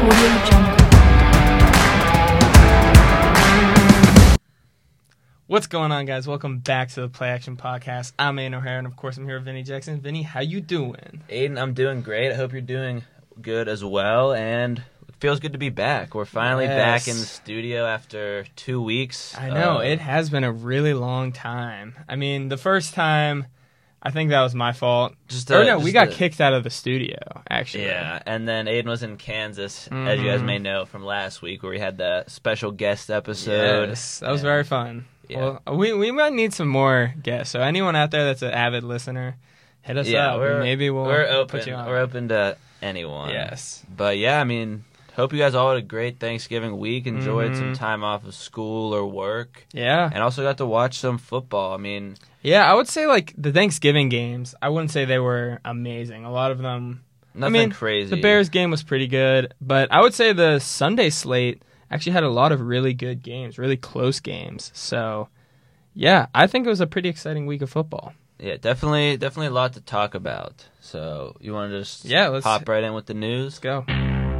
AudioJungle. What's going on, guys? Welcome back to the Play Action Podcast. I'm Aiden O'Hara, and of course, I'm here with Vinny Jackson. Vinny, how you doing? Aiden, I'm doing great. I hope you're doing good as well, and it feels good to be back. We're finally back in the studio after 2 weeks. I know, it has been a really long time. I mean, the first time, I think that was my fault. We got kicked out of the studio, actually. Yeah, and then Aiden was in Kansas, as you guys may know from last week, where we had the special guest episode. Yes, that was very fun. Yeah. Well, we might need some more guests, so anyone out there that's an avid listener, hit us up, and maybe we'll put you on. We're open to anyone. Yes. But yeah, I mean, hope you guys all had a great Thanksgiving week, enjoyed some time off of school or work. Yeah. And also got to watch some football. I mean... Yeah, I would say, like, the Thanksgiving games, I wouldn't say they were amazing. A lot of them... Nothing crazy. The Bears game was pretty good, but I would say the Sunday slate actually had a lot of really good games, really close games. So, yeah, I think it was a pretty exciting week of football. Yeah, definitely a lot to talk about. So, you want to just let's hop right in with the news? Let's go.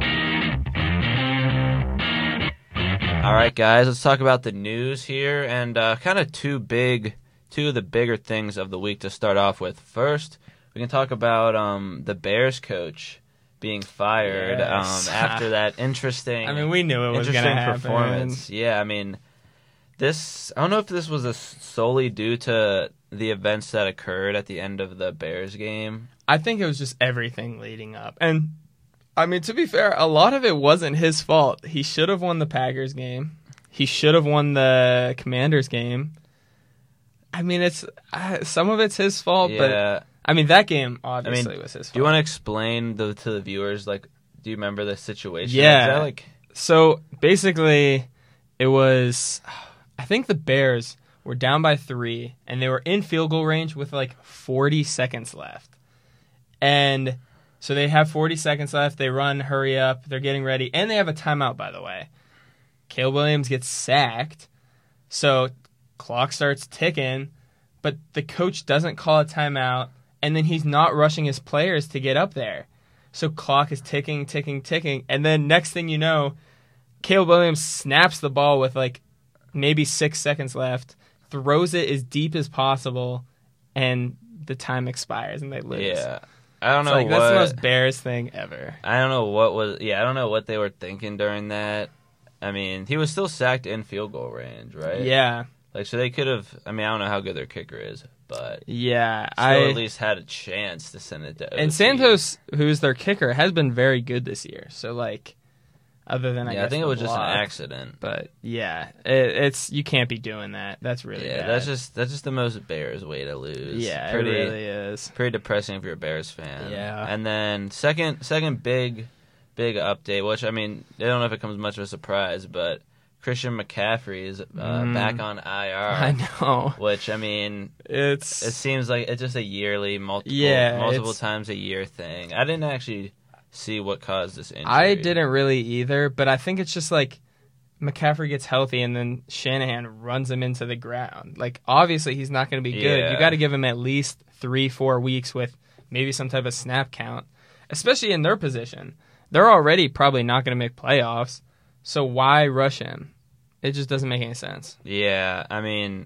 All right, guys, let's talk about the news here, and kind of two of the bigger things of the week to start off with. First, we can talk about the Bears coach being fired after that interesting. I mean, we knew it was going to happen. Performance. Yeah, I mean, I don't know if this was solely due to the events that occurred at the end of the Bears game. I think it was just everything leading up. And, I mean, to be fair, a lot of it wasn't his fault. He should have won the Packers game. He should have won the Commanders game. I mean, it's some of it's his fault, but... I mean, that game obviously was his fault. Do you want to explain to the viewers, like, do you remember the situation? Yeah. So, basically, it was, I think the Bears were down by 3, and they were in field goal range with, like, 40 seconds left. And so they have 40 seconds left. They run, hurry up. They're getting ready. And they have a timeout, by the way. Caleb Williams gets sacked. So, clock starts ticking, but the coach doesn't call a timeout. And then he's not rushing his players to get up there. So clock is ticking. And then next thing you know, Caleb Williams snaps the ball with like maybe 6 seconds left, throws it as deep as possible, and the time expires and they lose. Yeah. I don't know what... That's the most Bears thing ever. I don't know what they were thinking during that. I mean, he was still sacked in field goal range, right? Yeah. Like, so they could have... I mean, I don't know how good their kicker is, but... Yeah, still at least had a chance to send it to OT. And Santos, who's their kicker, has been very good this year. So, like, other than, I think it was just an accident. But, yeah, it's you can't be doing that. That's really bad. That's just the most Bears way to lose. Yeah, it really is. Pretty depressing if you're a Bears fan. Yeah. And then, second big update, which, I mean, I don't know if it comes much of a surprise, but... Christian McCaffrey is back on IR. I know. Which, I mean, it seems like it's just a yearly, multiple times a year thing. I didn't actually see what caused this injury. I didn't really either, but I think it's just like McCaffrey gets healthy and then Shanahan runs him into the ground. Like, obviously he's not going to be good. You got to give him at least 3-4 weeks with maybe some type of snap count, especially in their position. They're already probably not going to make playoffs. So why rush him? It just doesn't make any sense. Yeah, I mean,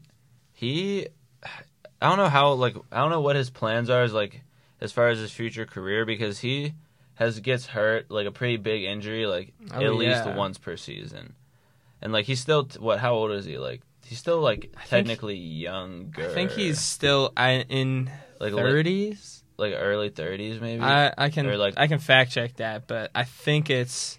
I don't know what his plans are as far as his future career, because he gets hurt, like a pretty big injury, at least once per season. And like he's still how old is he? Like he's still technically younger. I think he's still in 30s. Like early 30s maybe. I can fact check that, but I think it's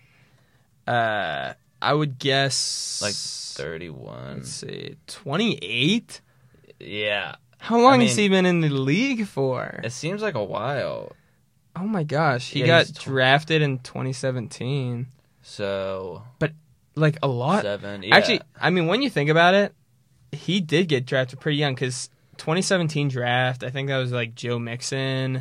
I would guess... 31. Let's see. 28? Yeah. How long has he been in the league for? It seems like a while. Oh my gosh. He got drafted in 2017. So... But, a lot... 7, yeah. Actually, I mean, when you think about it, he did get drafted pretty young, because 2017 draft, I think that was, Joe Mixon.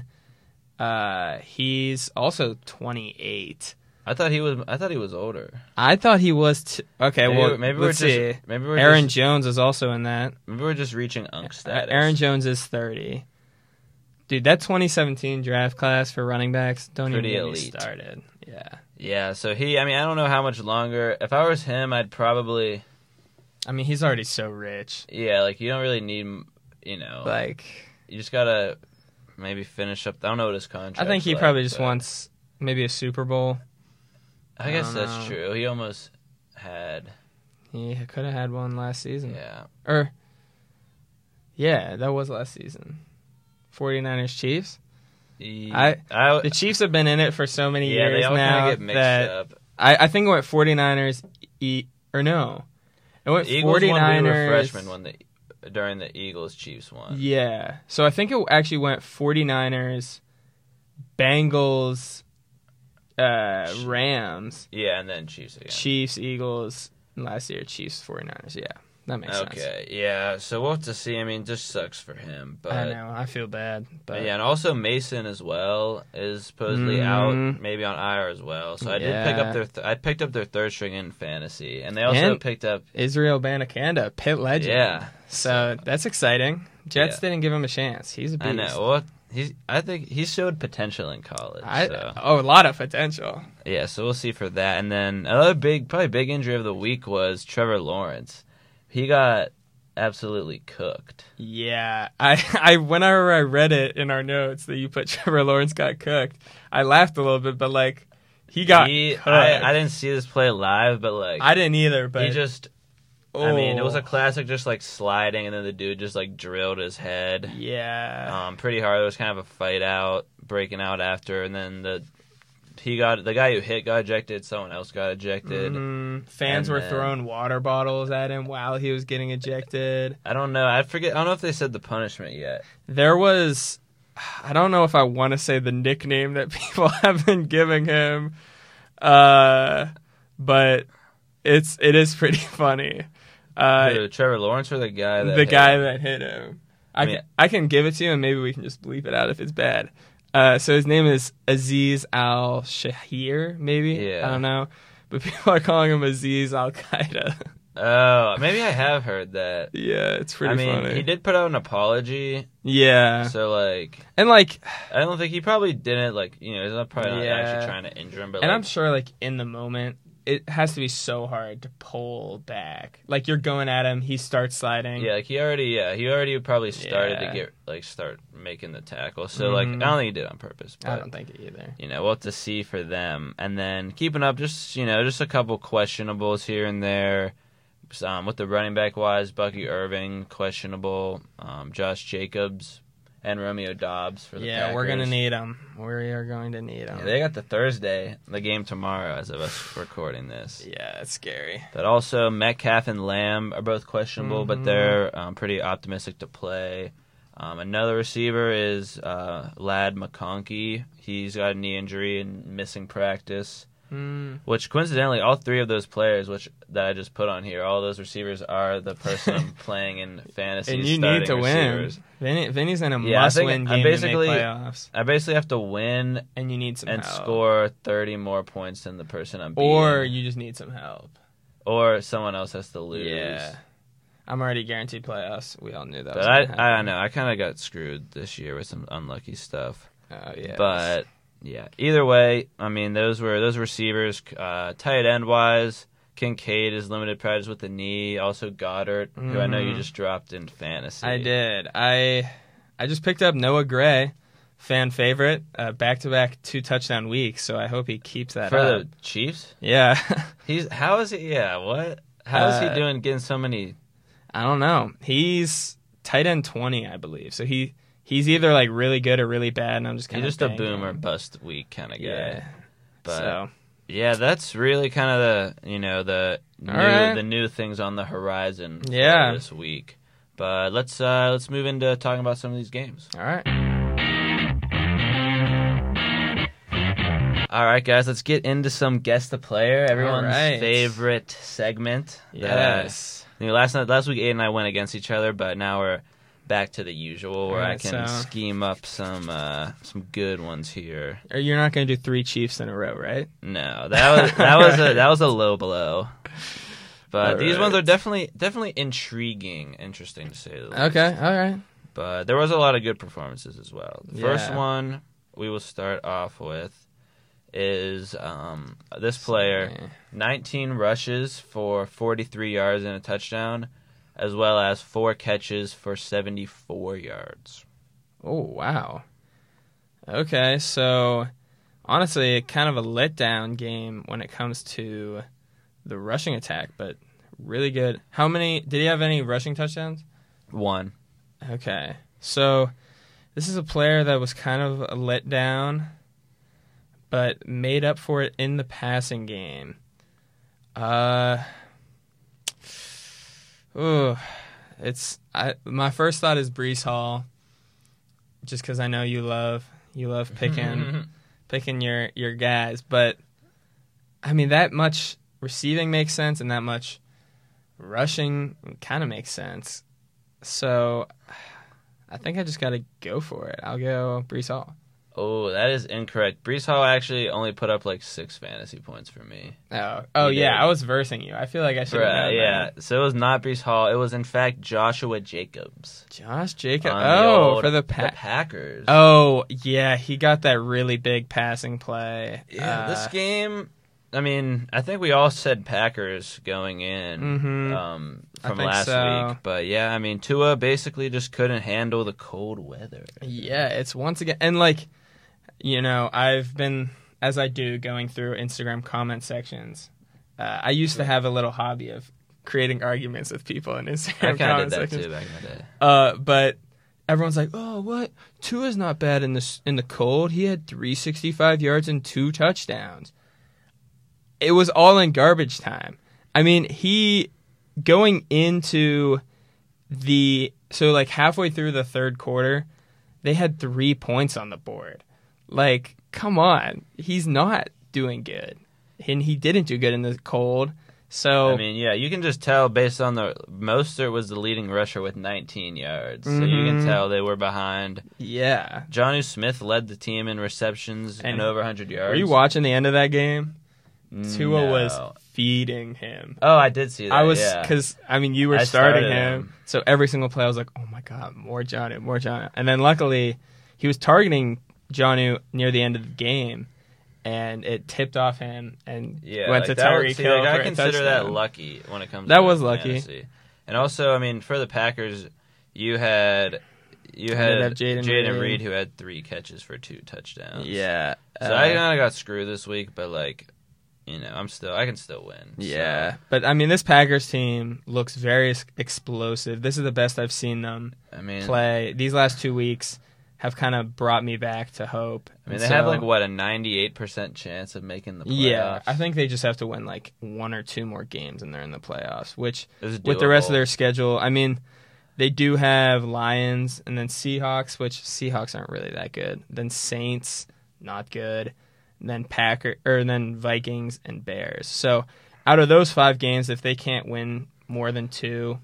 He's also 28. I thought he was older. I thought he was. Let's see. Aaron Jones is also in that. Maybe we're just reaching Unk status. Aaron Jones is 30. Dude, that 2017 draft class for running backs, don't Pretty even get me elite. started. Yeah. Yeah, so I don't know how much longer. If I was him, I'd probably, I mean, he's already so rich. yeah, like, you don't really need, Like, you just gotta maybe finish up. I don't know what his contract. I think he probably just wants maybe a Super Bowl. I guess don't that's know. true. He almost had. He could have had one last season. Yeah. Yeah, that was last season. 49ers Chiefs. I The Chiefs have been in it for so many yeah, years they all kind now of get mixed that up. I think it went 49ers or no. It went Eagles 49ers. won. We were freshmen during the Eagles Chiefs one. Yeah. So I think it actually went 49ers, Bengals, Rams, Yeah, and then Chiefs again. Chiefs, Eagles, and last year Chiefs, 49ers. Yeah. That makes sense. Okay, yeah. So we'll have to see. I mean, it just sucks for him. But I know. I feel bad. But yeah, and also Mason as well is supposedly out, maybe on IR as well. So I did pick up I picked up their third string in fantasy, and they also picked up Israel Banakanda, Pitt legend. Yeah. So that's exciting. Jets didn't give him a chance. He's a beast. I know. Well, I think he showed potential in college. A lot of potential. Yeah, so we'll see for that. And then another probably big injury of the week was Trevor Lawrence. He got absolutely cooked. Yeah, I whenever I read it in our notes that you put Trevor Lawrence got cooked, I laughed a little bit, but like he got cooked. I didn't see this play live, but like I didn't either. But he just, I mean, it was a classic, just like sliding, and then the dude just like drilled his head. Yeah, pretty hard. There was kind of a fight out, breaking out after, and then the guy who hit got ejected. Someone else got ejected. Fans were throwing water bottles at him while he was getting ejected. I don't know. I forget. I don't know if they said the punishment yet. There was, I don't know if I want to say the nickname that people have been giving him, but it is pretty funny. Trevor Lawrence or the guy that hit him. I can give it to you, and maybe we can just bleep it out if it's bad. So his name is Aziz Al-Shahir, maybe? Yeah. I don't know. But people are calling him Aziz Al-Qaeda. Oh, maybe I have heard that. Yeah, it's pretty funny. He did put out an apology. Yeah. So, like... And, like... I don't think he probably didn't, like... You know, he's not probably not actually trying to injure him, but, and I'm sure, like, in the moment, it has to be so hard to pull back. Like, you're going at him, he starts sliding. Yeah, like, he already probably started to start making the tackle. So, like, I don't think he did it on purpose. But, I don't think it either. You know, we'll have to see for them. And then, keeping up, just a couple questionables here and there. With the running back wise, Bucky Irving, questionable. Josh Jacobs and Romeo Dobbs for the Packers. We're going to need them. We are going to need them. Yeah, they got the game tomorrow as of us recording this. Yeah, it's scary. But also, Metcalf and Lamb are both questionable, but they're pretty optimistic to play. Another receiver is Lad McConkey. He's got a knee injury and missing practice. Which coincidentally, all three of those players, that I just put on here, all those receivers are the person I'm playing in fantasy. And you need to receivers. Win. Vinny's in a must-win game to make playoffs. I basically have to win, and you need some help. Score 30 more points than the person I'm beating. Or you just need some help. Or someone else has to lose. Yeah. I'm already guaranteed playoffs. We all knew that. But I don't know. I kind of got screwed this year with some unlucky stuff. Oh yeah. But. Yeah. Either way, I mean, those receivers. Tight end wise, Kincaid is limited practice with the knee. Also Goddard, who I know you just dropped in fantasy. I did. I just picked up Noah Gray, fan favorite, back-to-back 2-touchdown weeks. So I hope he keeps that for up. the Chiefs. Yeah. How is he? Yeah. What? How is he doing? Getting so many? I don't know. He's tight end 20, I believe. So He's either like really good or really bad, and I'm just kind of just a boom or bust week kind of guy. Yeah. But yeah, that's really kind of the new things on the horizon for this week. But let's move into talking about some of these games. All right. All right, guys, let's get into some Guess the Player, everyone's favorite segment. Yes. Last week, Aiden and I went against each other, but now we're back to the usual where I can scheme up some good ones here. You're not going to do 3 Chiefs in a row, right? No, that was a low blow. But these ones are definitely intriguing, interesting to say the least. Okay, all right. But there was a lot of good performances as well. The first Yeah. one we will start off with is this player, 19 rushes for 43 yards and a touchdown, as well as 4 catches for 74 yards. Oh, wow. Okay, so honestly, kind of a letdown game when it comes to the rushing attack, but really good. Did he have any rushing touchdowns? 1. Okay, so this is a player that was kind of a letdown, but made up for it in the passing game. My first thought is Breece Hall, just because I know you love picking your guys, but I mean that much receiving makes sense, and that much rushing kind of makes sense. So I think I just got to go for it. I'll go Breece Hall. Oh, that is incorrect. Breece Hall actually only put up like 6 fantasy points for me. Oh He yeah, did. I was versing you. I feel like I should have known Yeah. So it was not Breece Hall. It was in fact Joshua Jacobs. Josh Jacobs. On the For the Packers. Oh yeah, he got that really big passing play. Yeah, this game. I mean, I think we all said Packers going in I from think last so. week, but yeah, I mean, Tua basically just couldn't handle the cold weather. Yeah, it's once again, and like, you know, I've been, as I do, going through Instagram comment sections. I used to have a little hobby of creating arguments with people in I Instagram kind of comment did that sections. too back in the day. But everyone's like, "Oh, what? Tua's not bad in the cold. He had 365 yards and 2 touchdowns." It was all in garbage time. I mean, he going into like halfway through the third quarter, they had 3 points on the board. Like, come on. He's not doing good. And he didn't do good in the cold. So I mean, yeah, you can just tell based on Mostert was the leading rusher with 19 yards, so you can tell they were behind. yeah. Jonnu Smith led the team in receptions and over 100 yards. Were you watching the end of that game? Tua No. was feeding him. Oh, I did see that. I was, yeah. because, I mean, you were I starting started him. him. So every single play, I was like, oh my God, more Jonnu. And then luckily, he was targeting Jonnu near the end of the game, and it tipped off him and went to Tyreek Hill for I a consider that touchdown. lucky when it comes That to was lucky. fantasy. And also, I mean, for the Packers, you had have Jaden Reed Reed. who had 3 catches for 2 touchdowns. Yeah. So I kind of got screwed this week, but like, you know, I can still win. Yeah. So, But, I mean, this Packers team looks very explosive. This is the best I've seen them I mean, play. These last 2 weeks have kind of brought me back to hope. I mean, And they so- have like what a 98% chance of making the playoffs. Yeah, I think they just have to win like 1 or 2 more games and they're in the playoffs, which It's with the rest of doable. their schedule, I mean, they do have Lions and then Seahawks, which Seahawks aren't really that good. Then Saints, not good. And then Vikings and Bears. So, out of those 5 games, if they can't win more than 2,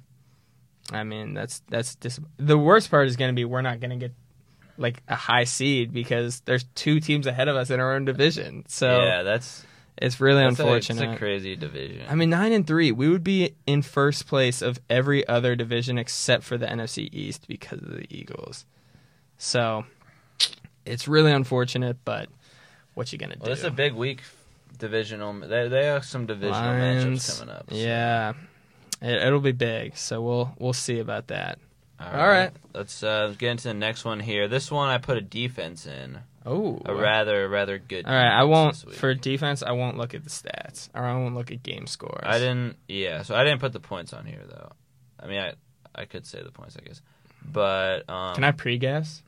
I mean, that's the worst part is going to be we're not going to get like a high seed because there's 2 teams ahead of us in our own division. So yeah, it's really it's unfortunate. a crazy division. I mean, 9-3, we would be in first place of every other division except for the NFC East because of the Eagles. So it's really unfortunate, but what you gonna do? Well, it's a big week divisional. They have some divisional Lions, matchups coming up. So. Yeah, it'll be big. So we'll see about that. All right. Let's get into the next one here. This one I put a defense in. Oh, A rather good. all right. I defense won't this week. for defense. I won't look at the stats, or I won't look at game scores. I didn't. Yeah, so I didn't put the points on here though. I mean, I could say the points, I guess. But Can I pre-guess?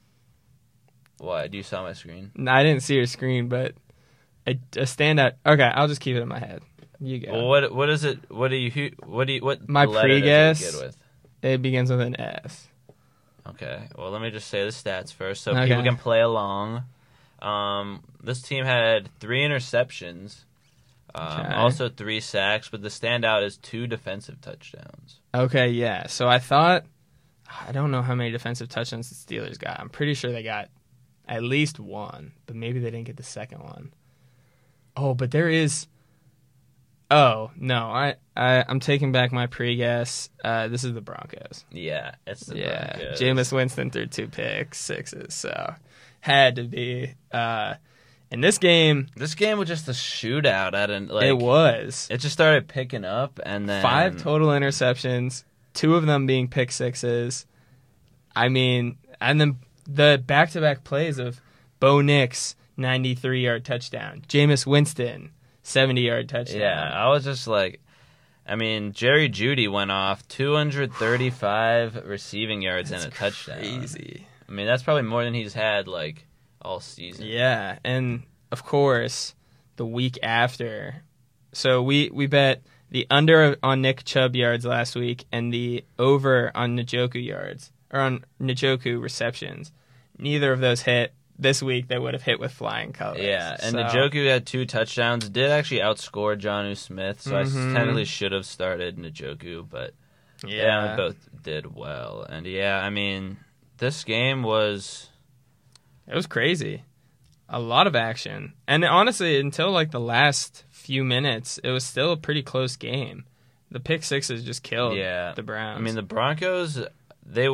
What? Do you saw my screen? No, I didn't see your screen, but a standout. Okay, I'll just keep it in my head. You go. Well, what is it? What My letter does it pre-guess? begin with? It begins with an S. Okay. Well, let me just say the stats first, so Okay. people can play along. This team had 3 interceptions, Okay. also 3 sacks, but the standout is 2 defensive touchdowns. Okay, yeah. So I don't know how many defensive touchdowns the Steelers got. I'm pretty sure they got at least 1, but maybe they didn't get the second one. Oh, but there is. Oh, no. I'm taking back my pre-guess. This is the Broncos. Yeah, it's the Broncos. Jameis Winston threw 2 pick sixes, so had to be. In this game... This game was just a shootout. It was. It just started picking up, and then... 5 total interceptions, 2 of them being pick sixes. I mean, and then the back-to-back plays of Bo Nix, 93-yard touchdown. Jameis Winston, 70-yard touchdown. Yeah, I was just like... I mean, Jerry Jeudy went off 235 receiving yards and a touchdown. Crazy. I mean, that's probably more than he's had, like, all season. Yeah, and, of course, the week after. So we bet the under on Nick Chubb yards last week and the over on Njoku yards, or on Njoku receptions. Neither of those hit. This week they would have hit with flying colors. Yeah, and Njoku had 2 touchdowns. Did actually outscore Jonnu Smith, so I technically should have started Njoku, but yeah, they both did well. And yeah, I mean, this game was... It was crazy. A lot of action. And honestly, until like the last few minutes, it was still a pretty close game. The pick sixes just killed the Browns. I mean, the Broncos, they're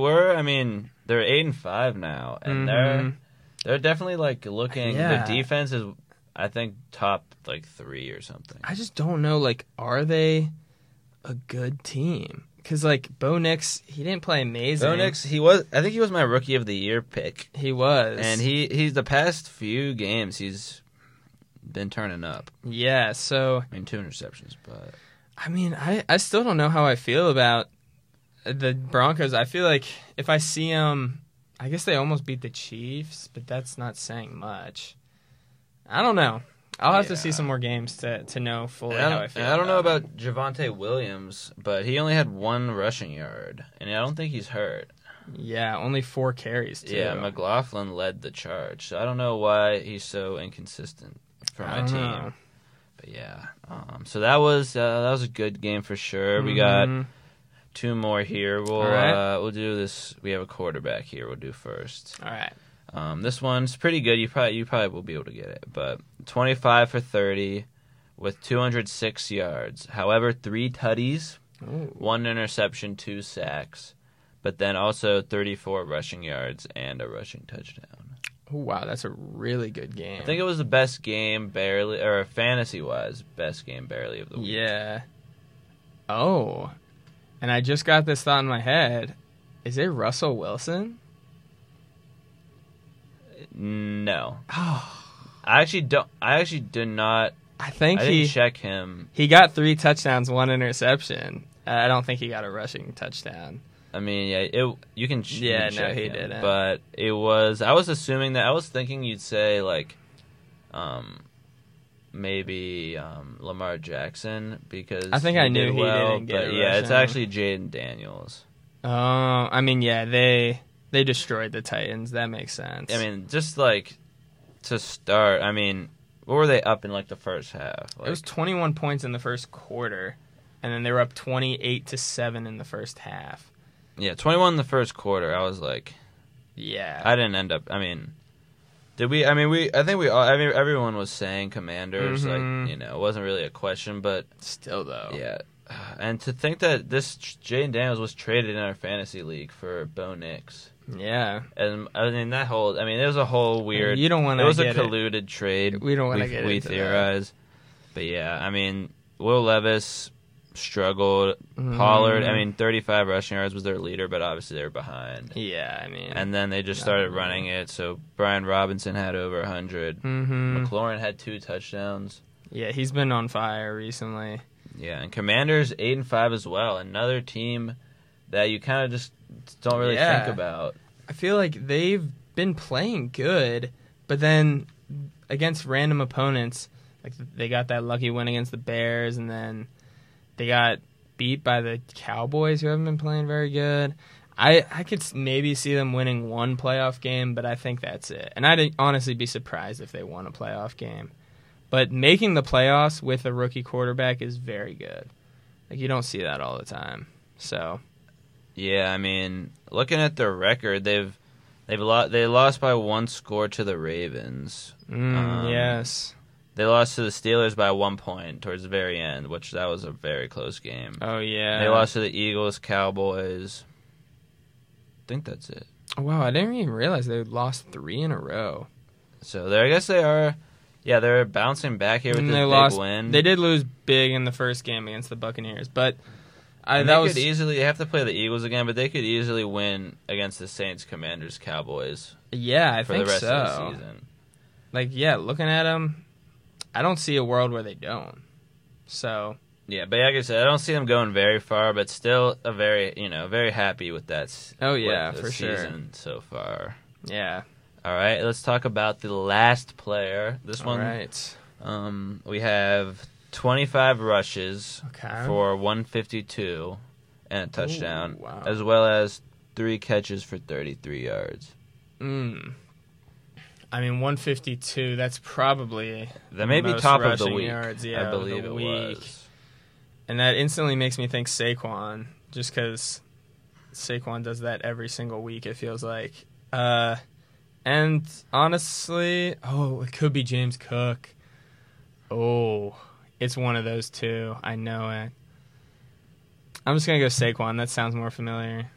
8-5 now, and they're definitely like looking. The defense is, I think, top like 3 or something. I just don't know. Like, are they a good team? Because like Bo Nix, he didn't play amazing. Bo Nix, I think he was my rookie of the year pick. He was, and he's the past few games he's been turning up. Yeah. So I mean, 2 interceptions, but I mean, I still don't know how I feel about the Broncos. I feel like if I see them, I guess they almost beat the Chiefs, but that's not saying much. I don't know. I'll have to see some more games to know fully how I feel. I don't know about Javonte Williams, but he only had 1 rushing yard, and I don't think he's hurt. Yeah, only 4 carries, too. Yeah, McLaughlin led the charge, so I don't know why he's so inconsistent for my team. But yeah, so that was a good game for sure. We got 2 more here. We'll do this. We have a quarterback here. We'll do first. All right. This one's pretty good. You probably will be able to get it. But 25 for 30 with 206 yards. However, 3 tutties, 1 interception, 2 sacks, but then also 34 rushing yards and a rushing touchdown. Oh, wow, that's a really good game. I think it was the best game barely, or fantasy-wise, best game barely of the week. Yeah. Oh, and I just got this thought in my head. Is it Russell Wilson? No. I actually did not. I think I didn't check him. He got 3 touchdowns, 1 interception. I don't think he got a rushing touchdown. I mean, yeah, you can. Yeah, check he him, didn't. But it was. I was assuming that. I was thinking you'd say like, maybe Lamar Jackson because I think I knew he didn't get but a yeah, rushing. it's actually Jaden Daniels. Oh, I mean, yeah, they destroyed the Titans. That makes sense. I mean, just like to start. I mean, what were they up in like the first half? Like, it was 21 points in the first quarter, and then they were up 28-7 in the first half. Yeah, 21 in the first quarter. I was like, yeah, I didn't end up. I mean, did we? I mean, I think we all. I mean, everyone was saying Commanders. Like, it wasn't really a question, but still though, yeah. And to think that this Jaden Daniels was traded in our fantasy league for Bo Nix. Yeah, and I mean it was a whole weird. You don't want to. It was a colluded trade. We don't want to get into we theorize, but yeah, I mean, Will Levis struggled. Pollard, I mean, 35 rushing yards was their leader, but obviously they were behind. Yeah, I mean, and then they just started running it. So Brian Robinson had over 100. McLaurin had 2 touchdowns. Yeah, he's been on fire recently. Yeah, and Commanders 8-5 as well. Another team that you kind of just don't really think about. I feel like they've been playing good, but then against random opponents, like they got that lucky win against the Bears, and then they got beat by the Cowboys, who haven't been playing very good. I could maybe see them winning 1 playoff game, but I think that's it. And I'd honestly be surprised if they won a playoff game. But making the playoffs with a rookie quarterback is very good. Like, you don't see that all the time. So, yeah, I mean, looking at their record, they lost by 1 score to the Ravens. Yes. They lost to the Steelers by 1 point towards the very end, which that was a very close game. Oh, yeah. They lost to the Eagles, Cowboys. I think that's it. Oh, wow, I didn't even realize they lost 3 in a row. So I guess they are. Yeah, they're bouncing back here with And this they big lost. win. They did lose big in the first game against the Buccaneers, but They have to play the Eagles again, but they could easily win against the Saints, Commanders, Cowboys yeah, I for think the rest so. of the season. Like, yeah, looking at them, I don't see a world where they don't. So Yeah, but like I said, I don't see them going very far, but still very happy with that. Oh, yeah, with the for sure. season so far. yeah, All right, let's talk about the last player. This all one, right. we have 25 rushes Okay. for 152 and a touchdown, Ooh, wow. as well as 3 catches for 33 yards. I mean, 152. That's probably That may be most top of the rushing week. yards, yeah, I of believe the it week. was. And that instantly makes me think Saquon, just because Saquon does that every single week, it feels like. And honestly, it could be James Cook. Oh, it's one of those two. I know it. I'm just going to go Saquon. That sounds more familiar.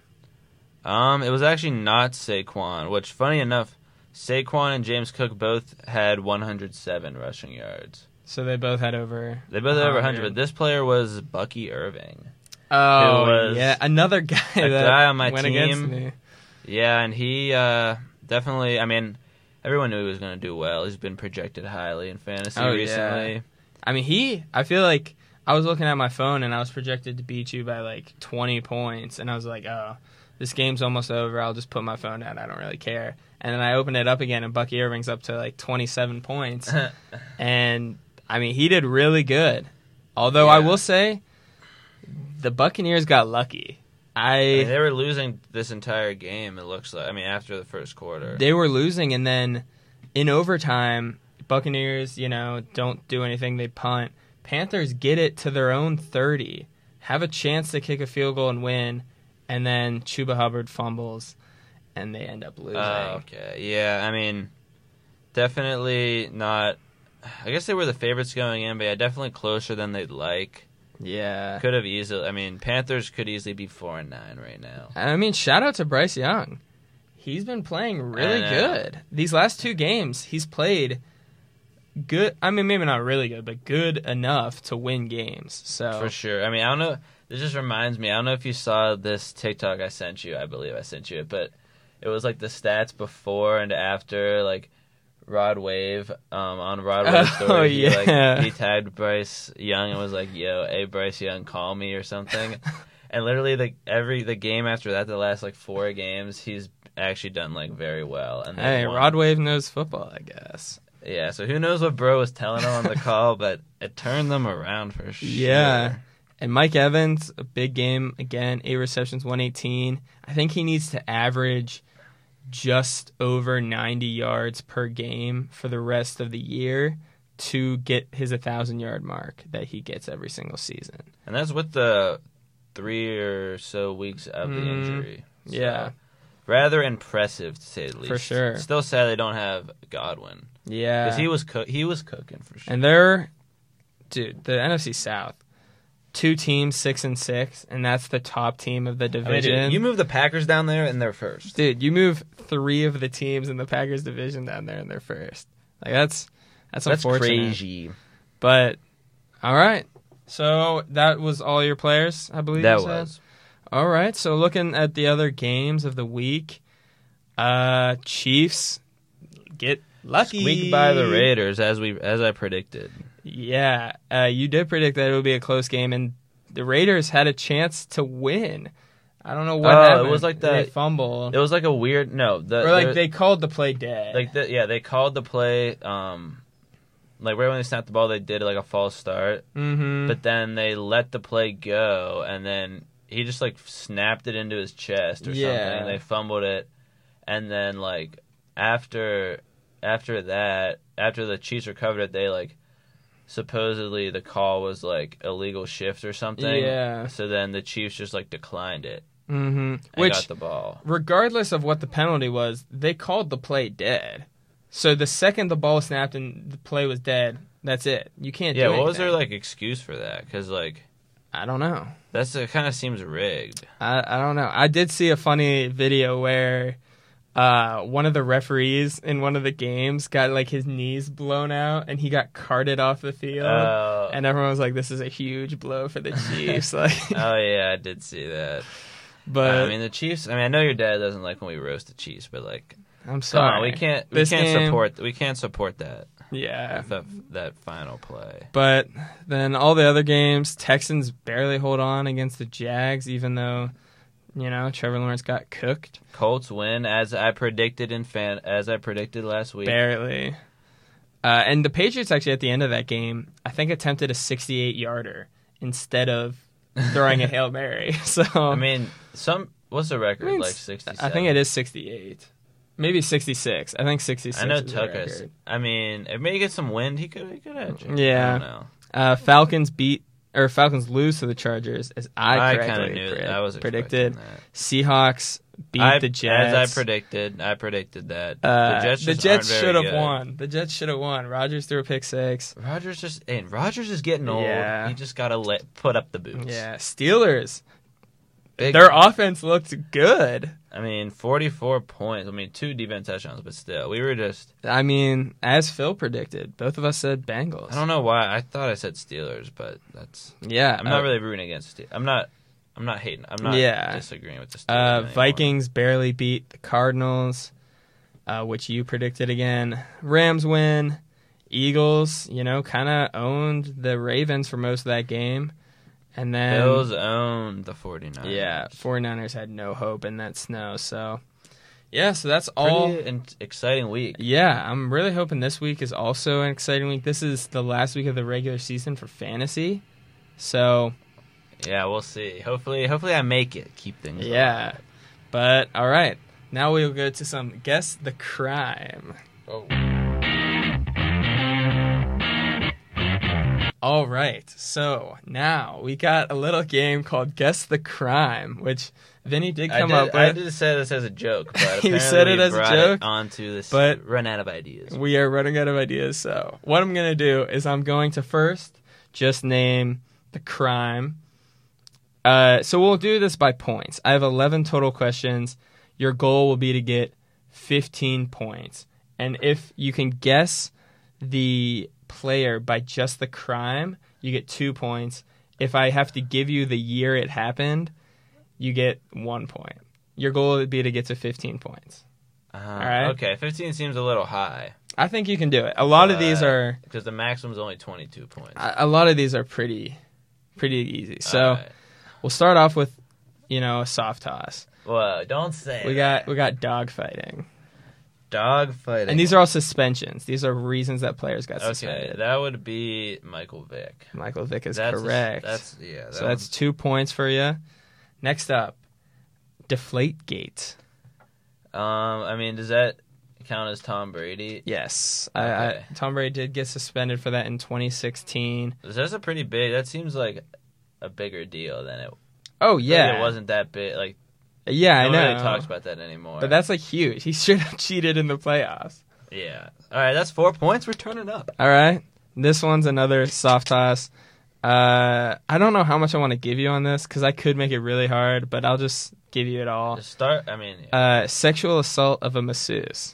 It was actually not Saquon, which, funny enough, Saquon and James Cook both had 107 rushing yards. So they both had over... They both had over 100, but this player was Bucky Irving. Oh, was yeah. Another guy that guy on my went team. against me. Yeah, and he definitely, I mean, everyone knew he was going to do well. He's been projected highly in fantasy recently. Yeah. I mean, I feel like I was looking at my phone and I was projected to beat you by like 20 points. And I was like, oh, this game's almost over. I'll just put my phone down. I don't really care. And then I opened it up again and Bucky Irving's up to like 27 points. And, I mean, he did really good. Although I will say, the Buccaneers got lucky. I mean, they were losing this entire game, it looks like. I mean, after the first quarter. They were losing, and then in overtime, Buccaneers, don't do anything. They punt. Panthers get it to their own 30, have a chance to kick a field goal and win, and then Chuba Hubbard fumbles, and they end up losing. Okay. Yeah, I mean, definitely not. I guess they were the favorites going in, but yeah, definitely closer than they'd like. Yeah. Could have easily. I mean, Panthers could easily be 4-9 right now. I mean, shout out to Bryce Young. He's been playing really good. These last 2 games, he's played good. I mean, maybe not really good, but good enough to win games. So for sure. I mean, I don't know. This just reminds me. I don't know if you saw this TikTok I sent you. I believe I sent you it, but it was like the stats before and after, like Rod Wave on Rod Wave's story. Oh, yeah. He tagged Bryce Young and was like, "Yo, hey Bryce Young, call me" or something. And literally, the game after that, the last like 4 games, he's actually done like very well. And hey, Rod Wave knows football, I guess. Yeah, so who knows what bro was telling him on the call, but it turned them around for sure. Yeah. And Mike Evans, a big game again, 8 receptions, 118. I think he needs to average just over 90 yards per game for the rest of the year to get his 1,000-yard mark that he gets every single season. And that's with the 3 or so weeks of the injury. So, yeah. Rather impressive, to say the least. For sure. Still sad they don't have Godwin. Yeah. Because he was cooking for sure. And the NFC South, 2 teams 6-6, and that's the top team of the division. I mean, dude, you move the Packers down there, and they're first. Dude, you move 3 of the teams in the Packers division down there, and they're first. Like that's unfortunate. Crazy. But all right, so that was all your players, I believe. That you said? was. All right. So looking at the other games of the week, Chiefs get lucky. Squeaked by the Raiders as I predicted. Yeah, you did predict that it would be a close game, and the Raiders had a chance to win. I don't know what happened. It was like they fumble. It was like a weird they called the play dead. They called the play. Like right when they snapped the ball, they did like a false start. Mm-hmm. But then they let the play go, and then he just like snapped it into his chest or something. And they fumbled it, and then like after the Chiefs recovered it, they like. Supposedly the call was like illegal shift or something. Yeah. So then the Chiefs just like declined it. Mm-hmm. And got the ball. Regardless of what the penalty was, they called the play dead. So the second the ball snapped and the play was dead, That's it. You can't Yeah, do what was their anything. excuse for that? Because I don't know. it kind of seems rigged. I don't know. I did see a funny video where one of the referees in one of the games got his knees blown out and he got carted off the field. And everyone was like, "This is a huge blow for the Chiefs." Oh yeah, I did see that. But I mean, the Chiefs. I mean, I know your dad doesn't like when we roast the Chiefs, but I'm come sorry, on, we can't support that. Yeah, that final play. But then all the other games, Texans barely hold on against the Jags, even though Trevor Lawrence got cooked. Colts win as I predicted last week. Barely. And the Patriots actually at the end of that game, I think attempted a 68-yarder instead of throwing a Hail Mary. So I mean, what's the record? 67? I think it is 68. Maybe 66. I think 66. I know is the Tucker. record. I mean, if maybe get some wind, he could edge it. Yeah. I don't know. Falcons lose to the Chargers, as I kind of knew that. I was predicted. That. Seahawks beat the Jets. As I predicted that. The Jets should have won. The Jets should have won. Rodgers threw a pick six. Rodgers is getting old. Yeah. He just gotta put up the boots. Yeah, Steelers. Their offense looked good. I mean, 44 points. I mean, 2 defense touchdowns, but still, we were just. I mean, as Phil predicted, both of us said Bengals. I don't know why. I thought I said Steelers, but that's. Yeah, I'm not really rooting against Steelers. I'm not hating. I'm not disagreeing with the Steelers. Anymore. Vikings barely beat the Cardinals, which you predicted again. Rams win. Eagles, kind of owned the Ravens for most of that game. And then Bills owned the 49ers. Yeah, 49ers had no hope in that snow. So, yeah, so that's Pretty exciting week. Yeah, I'm really hoping this week is also an exciting week. This is the last week of the regular season for fantasy. So, yeah, we'll see. Hopefully I make it. Keep things alive. But, all right. Now we'll go to some Guess the Crime. Oh. All right, so now we got a little game called Guess the Crime, which Vinny did come up with. I did say this as a joke, but you said it as a joke. Onto this, but run out of ideas. We are running out of ideas. So what I'm gonna do is I'm going to first just name the crime. So we'll do this by points. I have 11 total questions. Your goal will be to get 15 points, and if you can guess the player by just the crime, you get 2 points. If I have to give you the year it happened, you get 1 point. Your goal would be to get to 15 points. All right? Okay, 15 seems a little high. I think you can do it. A lot of these are... Because the maximum is only 22 points. A lot of these are pretty easy. So we'll start off with, a soft toss. Well, don't say We got dog fighting. Dog fighting. And these are all suspensions. These are reasons that players got suspended. Okay, that would be Michael Vick. Michael Vick is correct. So that's 2 points for you. Next up, Deflategate. I mean, does that count as Tom Brady? Yes. Okay. Tom Brady did get suspended for that in 2016. That's a pretty big. That seems like a bigger deal than it. Oh yeah, it wasn't that big. Like, yeah, I know. Nobody talks about that anymore. But that's huge. He should have cheated in the playoffs. Yeah. All right, that's 4 points. We're turning up. All right. This one's another soft toss. I don't know how much I want to give you on this because I could make it really hard, but I'll just give you it all. Just start. I mean, sexual assault of a masseuse.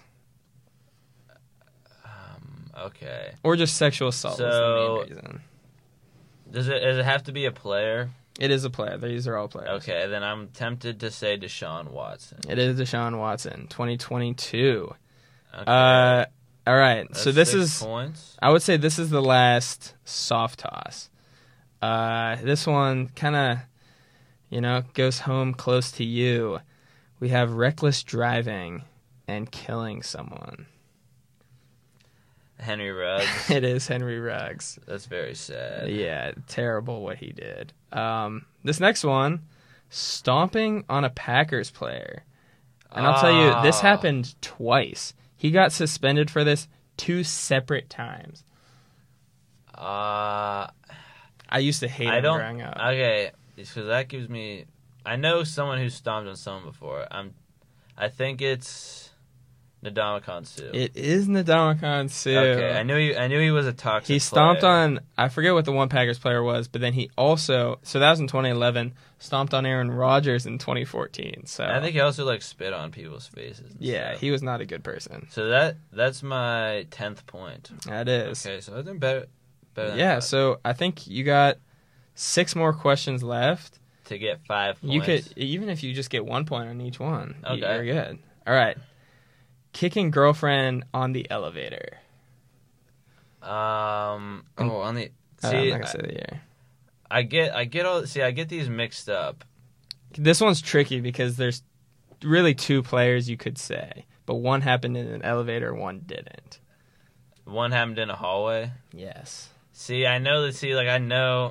Okay. Or just sexual assault. So, is the main reason. Does it have to be a player? It is a player. These are all players. Okay, then I'm tempted to say Deshaun Watson. It is Deshaun Watson, 2022. Okay. All right. That's so this 6 is points. I would say this is the last soft toss. This one kind of, goes home close to you. We have reckless driving and killing someone. Henry Ruggs. It is Henry Ruggs. That's very sad. Yeah, terrible what he did. This next one, stomping on a Packers player. And I'll tell you, this happened twice. He got suspended for this 2 separate times. I used to hate him growing up. Okay, because that gives me... I know someone who stomped on someone before. I think it's... Ndamukong Suh. It is Ndamukong Suh. Okay, I knew he was a toxic He stomped player. on, I forget what the one Packers player was, but then he also, so that was in 2011, stomped on Aaron Rodgers in 2014. So I think he also like spit on people's faces. And yeah, stuff. he was not a good person. So that's my 10th point. That is. Okay, so I think better than Yeah, that. so I think you got 6 more questions left. To get 5 points. You could, even if you just get 1 point on each one, Okay. you're good. All right. Kicking girlfriend on the elevator. on the I'm see, not gonna say the year. I get these mixed up. This one's tricky because there's really 2 players you could say, but one happened in an elevator, one didn't. One happened in a hallway. Yes. See, I know that. See, like I know.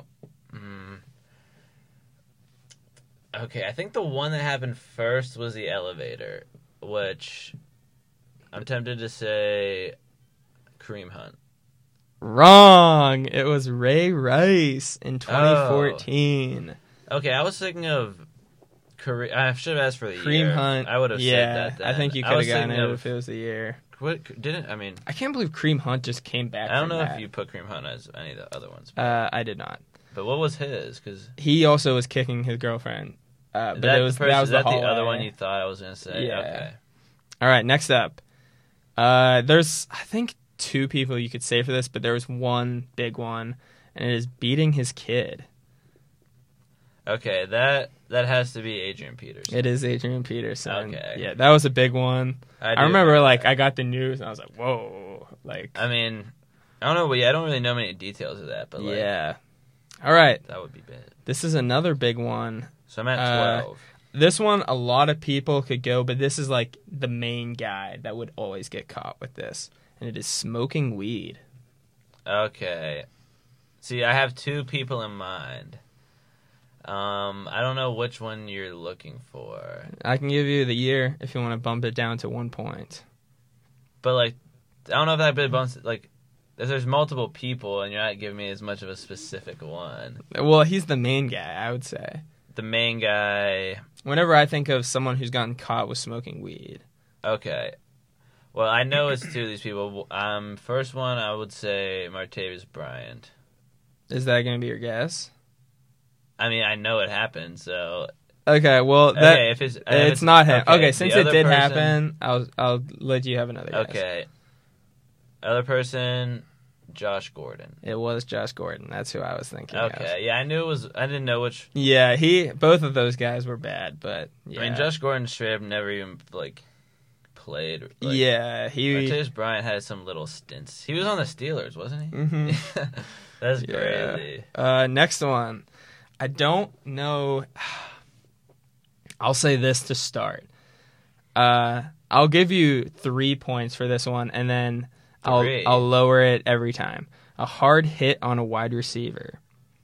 Okay, I think the one that happened first was the elevator, which I'm tempted to say Kareem Hunt. Wrong. It was Ray Rice in 2014. Okay, I was thinking of Kareem. I should have asked for the Kareem year. Hunt. I would have yeah, said that then. I think you I could was have gotten thinking it of- if it was the year. What didn't I mean? I can't believe Kareem Hunt just came back. I don't from know that. if you put Kareem Hunt as any of the other ones. I did not. But what was his? Because He also was kicking his girlfriend. But that it was, the person, that was is that the hallway. other one you thought I was going to say? Yeah. Okay. All right, next up. There's, I think, 2 people you could say for this, but there was one big one, and it is beating his kid. Okay, that has to be Adrian Peterson. It is Adrian Peterson. Okay. Yeah, that was a big one. do I remember, remember like, that. I got the news, and I was like, whoa. Like, I mean, I don't know. I don't really know many details of that, but like, yeah. All right, that would be bad. this is another big one. So I'm at 12. This one, a lot of people could go, but this is, like, the main guy that would always get caught with this, and it is smoking weed. Okay. See, I have 2 people in mind. I don't know which one you're looking for, I can give you the year if you want to bump it down to 1 point. but like, I don't know if that bit bumps. Like, if there's multiple people and you're not giving me as much of a specific one. Well, he's the main guy, I would say. The main guy. Whenever I think of someone who's gotten caught with smoking weed. Okay. Well, I know it's 2 of these people. First one, I would say Martavis Bryant. Is that going to be your guess? I mean, I know it happened, so Okay, well, that okay, if it's not him. Okay, the since it other did person- happen, I'll let you have another guess. Okay. Other person, Josh Gordon. It was Josh Gordon. That's who I was thinking of. Okay, yeah, I knew it was. I didn't know which. Yeah, both of those guys were bad, but yeah. I mean, Josh Gordon straight up never even like played. Like, yeah, he. Martavis Bryant had some little stints. He was on the Steelers, wasn't he? Mhm. That's Yeah. crazy. Next one. I don't know. I'll say this to start. I'll give you 3 points for this one, and then Three? I'll lower it every time. A hard hit on a wide receiver.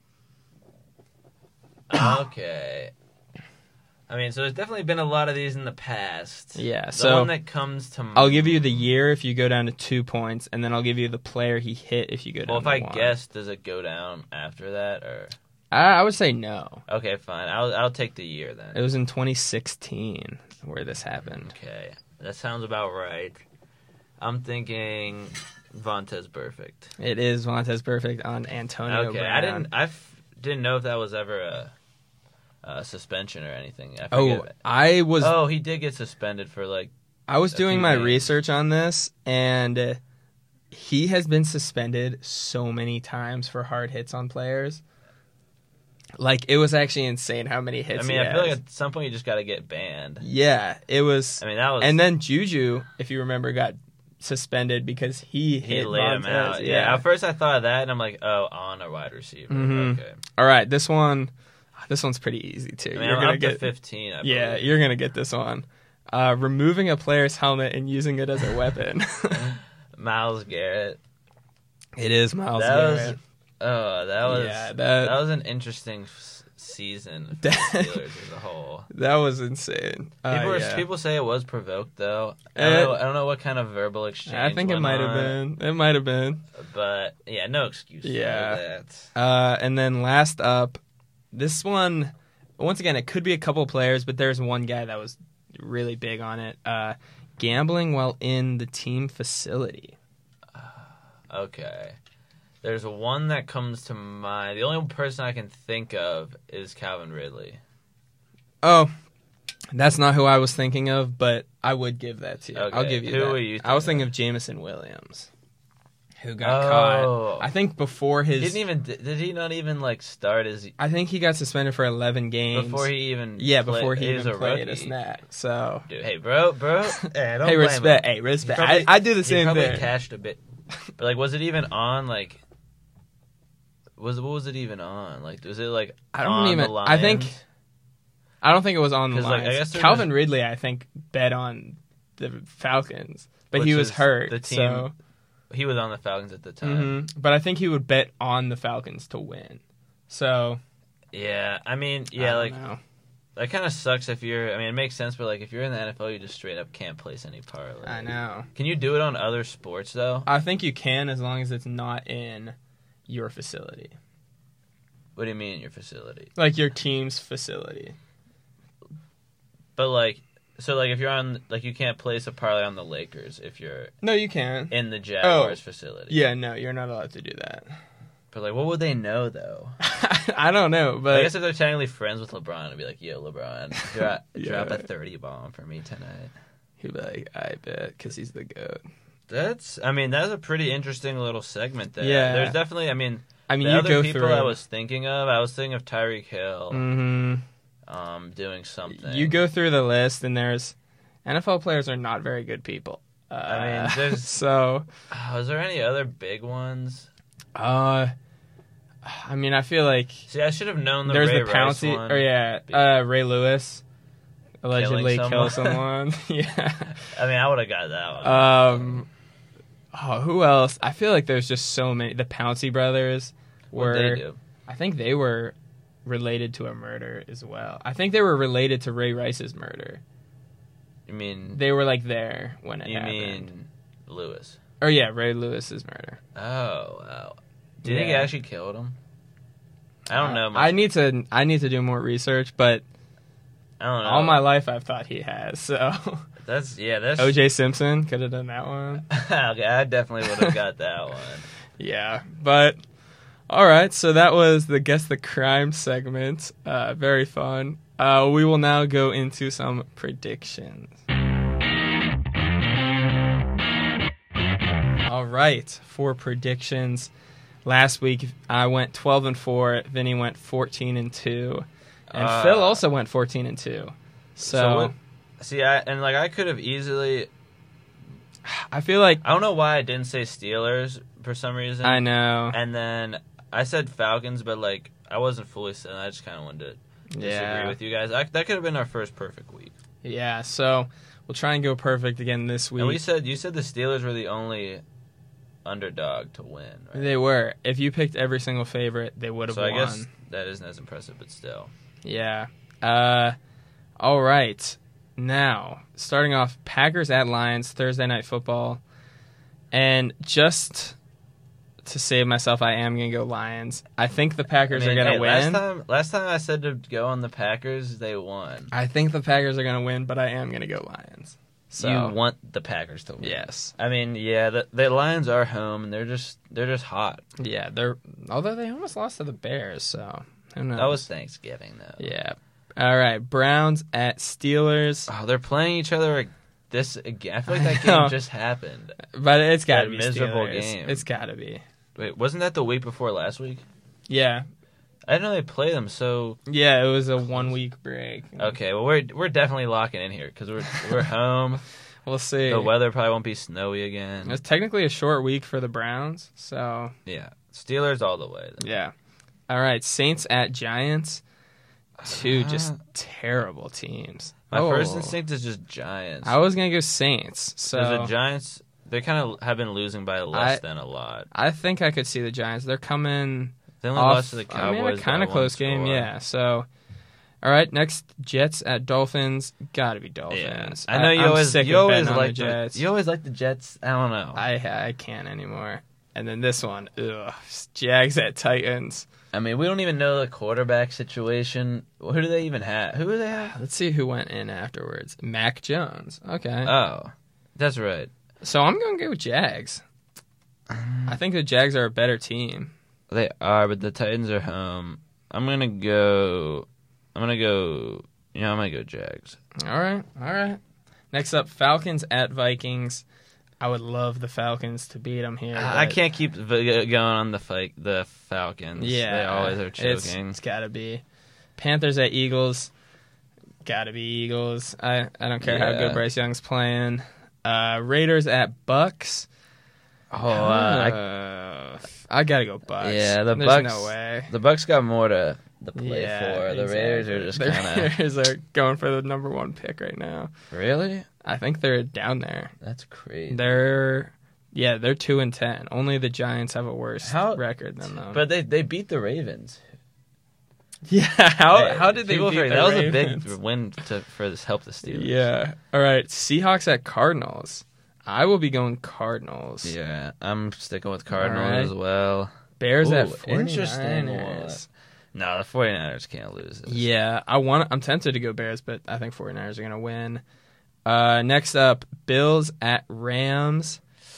Okay. I mean, so there's definitely been a lot of these in the past. Yeah, The so one that comes to mind. I'll give you the year if you go down to 2 points, and then I'll give you the player he hit if you go down Well, if to I 1. guess, does it go down after that, or? I would say no. Okay, fine. I'll take the year then. It was in 2016 where this happened. Okay, that sounds about right. I'm thinking Vontez Perfect. It is Vontez Perfect on Antonio Okay, Brown. I didn't know if that was ever a suspension or anything. I Oh, forget. I was Oh, he did get suspended for like. I was a doing few my games. research on this, and he has been suspended so many times for hard hits on players. Like, it was actually insane how many hits I mean, he I feel has. like at some point you just got to get banned. Yeah, it was. I mean, that was. And then Juju, if you remember, got suspended because he he hit laid him Vontez. out. Yeah. At first, I thought of that, and I'm like, oh, on a wide receiver. Mhm. Okay. All right, this one's pretty easy too. I mean, You're I'm gonna up to get 15. I yeah, believe. you're gonna get this one. Removing a player's helmet and using it as a weapon. Miles Garrett. It is Miles That was- Garrett. Oh, that was Yeah, that was an interesting season for the That- Steelers as a whole. That was insane. Yeah. People say it was provoked though. Uh, I don't know what kind of verbal exchange. I think it went might have on, been. It might have been. but yeah, no excuse. Yeah. for that. And then last up, this one. Once again, it could be a couple players, but there's one guy that was really big on it. gambling while in the team facility. Okay. There's one that comes to mind. The only person I can think of is Calvin Ridley. Oh, that's not who I was thinking of, but I would give that to you. Okay. I'll give you Who that. were you I was thinking thinking of Jameson Williams, who got caught. I think before his... Did he not even, like, start his... I think he got suspended for 11 games. Before he even before he even played rookie. a snap. So... Dude, hey, bro. Hey, don't hey, blame respect. him. Hey, respect. Probably, I do the he same probably thing. cashed a bit. But, like, was it even on, like... what was it even on? Like, was it, like, I don't on even... the Lions? I don't think it was on the 'Cause, like, Lions. I guess Calvin Ridley, I think, bet on the Falcons. But Which he was is hurt, the team, so... He was on the Falcons at the time. But I think he would bet on the Falcons to win. So... Yeah, I mean, I yeah, don't like... know. That kind of sucks if you're... I mean, it makes sense, but, like, if you're in the NFL, you just straight up can't place any parlay. I know. Can you do it on other sports, though? I think you can as long as it's not in your facility. What do you mean, your facility? Like your team's facility. But, like... So, like, if you're on... Like, you can't place a parlay on the Lakers if you're No, you can. in the Jaguars facility. Yeah, no, you're not allowed to do that. But, like, what would they know, though? I don't know, but... I guess if they're technically friends with LeBron, it'd be like, yo, LeBron, drop a 30 bomb for me tonight. He'd be like, I bet, because he's the GOAT. That's a pretty interesting little segment there. Yeah. There's definitely, the you other go people through... I was thinking of Tyreek Hill doing something. You go through the list, and there's... NFL players are not very good people. I mean, there's... So... is there any other big ones? I mean, I feel like... See, I should have known the there's Ray the Rice Pouncey... one. Or yeah, Ray Lewis. Allegedly kill someone. Yeah. I mean, I would have got that one. Who else? I feel like there's just so many. The Pouncey brothers were... What'd they do? I think they were related to a murder as well. I think they were related to Ray Rice's murder. You mean... They were, like, there when it happened. You mean Lewis? Or, yeah, Ray Lewis's murder. Oh, wow. Do you think he actually killed him? I don't know much. I need to do more research, but I don't know. all my life I've thought he has, so... That's O.J. Simpson could have done that one. Okay, I definitely would have got that one. Yeah, but... All right, so that was the Guess the Crime segment. Very fun. We will now go into some predictions. All right, for predictions. Last week I went 12-4. Vinny went 14-2, and Phil also went 14-2. So I could have easily. I feel like I don't know why I didn't say Steelers for some reason. I know. And then I said Falcons, but like I wasn't fully certain. I just kind of wanted to disagree with you guys. That could have been our first perfect week. Yeah, so we'll try and go perfect again this week. And you said the Steelers were the only underdog to win, right? They were. If you picked every single favorite, they would have won. So I guess that isn't as impressive, but still. Yeah. All right. Now, starting off, Packers at Lions, Thursday Night Football. And just to save myself, I am going to go Lions. I think the Packers are going to win. Last time I said to go on the Packers, they won. I think the Packers are going to win, but I am going to go Lions. So, you want the Packers to win? Yes. I mean, yeah, the Lions are home, and they're just hot. Yeah, although they almost lost to the Bears, so who knows? That was Thanksgiving, though. Yeah. All right, Browns at Steelers. Oh, they're playing each other again. I feel like that game just happened. But it's got to be miserable Steelers. game. It's got to be. Wait, wasn't that the week before last week? Yeah. I didn't know they play them, so... Yeah, it was a 1 week break. Okay, well, we're definitely locking in here, because we're home. We'll see. The weather probably won't be snowy again. It's technically a short week for the Browns, so... Yeah, Steelers all the way. Then. Yeah. All right, Saints at Giants. Two just terrible teams. My first instinct is just Giants. I was going to go Saints, so... The Giants, they kind of have been losing by less than a lot. I think I could see the Giants. They're coming... They only lost to the Cowboys. I mean, a kind of close game, yeah. So, all right, next Jets at Dolphins. Got to be Dolphins. Yeah. I know you always like the Jets. You always like the Jets. I don't know. I can't anymore. And then this one, Jags at Titans. I mean, we don't even know the quarterback situation. Who do they even have? Who do they have? Let's see who went in afterwards. Mac Jones. Okay. Oh. That's right. So I'm going to go with Jags. I think the Jags are a better team. They are, but the Titans are home. I'm gonna go. I'm gonna go Jags. All right. Next up, Falcons at Vikings. I would love the Falcons to beat them here. I can't keep going on the Falcons. Yeah, they always are choking. It's got to be. Panthers at Eagles. Got to be Eagles. I don't care how good Bryce Young's playing. Raiders at Bucks. I gotta go Bucks. Yeah, There's Bucks. No way. The Bucks got more to play Yeah, for. The exactly. Raiders are just The kind of. Raiders are going for the number 1 pick right now. Really? I think they're down there. That's crazy. They're 2-10. Only the Giants have a worse record than them. But they beat the Ravens. Yeah, how did they beat the That was Ravens? a big win for this help the Steelers. Yeah. All right, Seahawks at Cardinals. I will be going Cardinals. Yeah, I'm sticking with Cardinals All right. as well. Bears at Ooh, 49ers. interesting one. No, the 49ers can't lose this. Yeah, I'm tempted to go Bears, but I think 49ers are going to win. Next up, Bills at Rams.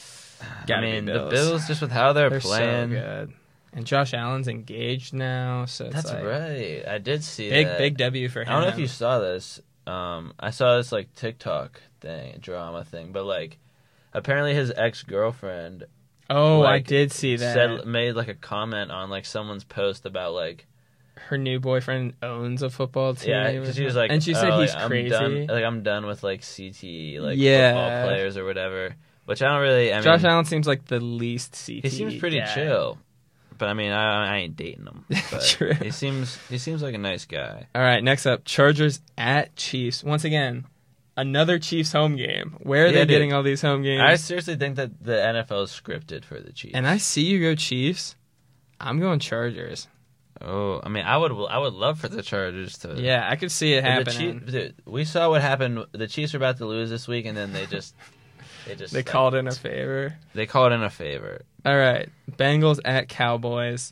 The Bills, just with how they're playing. So good. And Josh Allen's engaged now, so it's That's right. I did see that. Big W for him. I don't know if you saw this. I saw this like TikTok thing, drama thing, but like apparently his ex-girlfriend. Oh, like, I did see that. Made like a comment on like someone's post about like her new boyfriend owns a football team. Yeah, because she was like, and she said he's crazy. I'm done with like CTE, like Yeah. football players or whatever. Which I don't really. Josh Allen seems like the least CTE. He seems pretty guy. chill. But I mean, I ain't dating him. But True. He seems like a nice guy. All right, next up, Chargers at Chiefs. Once again, another Chiefs home game. Where are they getting all these home games? I seriously think that the NFL is scripted for the Chiefs. And I see you go Chiefs. I'm going Chargers. Oh, I mean, I would love for the Chargers to. Yeah, I could see it happening. Dude, we saw what happened. The Chiefs were about to lose this week, and then they just. They called in a favor. They called in a favor. All right. Bengals at Cowboys.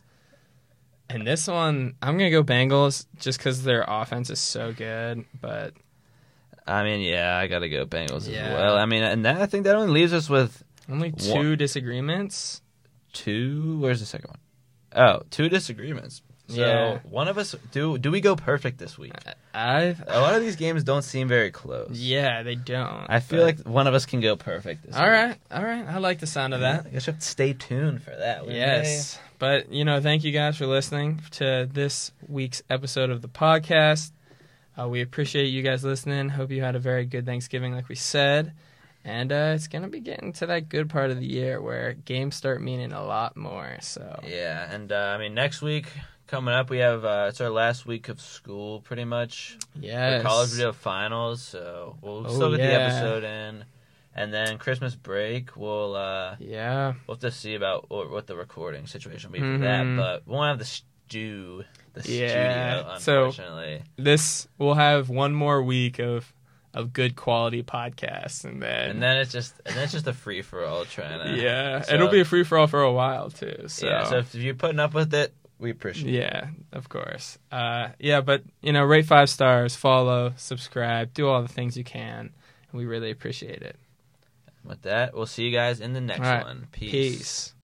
And this one, I'm going to go Bengals just because their offense is so good. But I mean, yeah, I got to go Bengals as well. I mean, and I think that only leaves us with only two disagreements. Two? Where's the second one? Oh, two disagreements. So one of us, do we go perfect this week? A lot of these games don't seem very close. Yeah, they don't. I feel like one of us can go perfect this week. All right. I like the sound of that. I guess you have to stay tuned for that. Yes. But, thank you guys for listening to this week's episode of the podcast. We appreciate you guys listening. Hope you had a very good Thanksgiving, like we said. And it's going to be getting to that good part of the year where games start meaning a lot more. So yeah, and I mean, next week coming up, we have it's our last week of school, pretty much. Yes. The college video finals, so we'll still get the episode in, and then Christmas break, we'll have to see about what the recording situation will be for that, but we won't have the studio, unfortunately. So we'll have one more week of good quality podcasts, and then it's just a free for all trying to it'll be a free for all for a while too. So if you're putting up with it, we appreciate it. Yeah, of course. But rate 5 stars, follow, subscribe, do all the things you can, and we really appreciate it. With that, we'll see you guys in the next one. Peace.